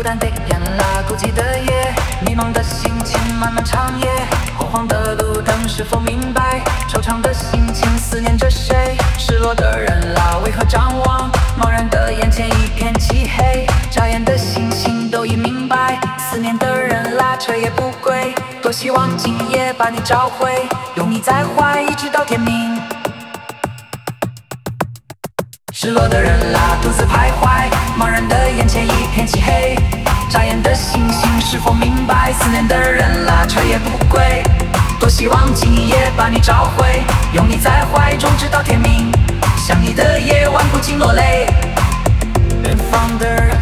孤单的天啦，孤寂的夜，迷茫的心情，漫漫长夜，昏黄的路灯是否明白？惆怅的心情，思念着谁？失落的人啦，为何张望？茫然的眼前一片漆黑，眨眼的星星都已明白。思念的人啦，彻夜不归，多希望今夜把你找回，拥你在怀，一直到天明。失落的人啦，独自徘徊，茫然的眼前一片漆黑，眨眼的星星是否明白？思念的人啦，彻夜不归，多希望今夜把你找回，拥你在怀中直到天明。想你的夜晚不禁落泪，远方的人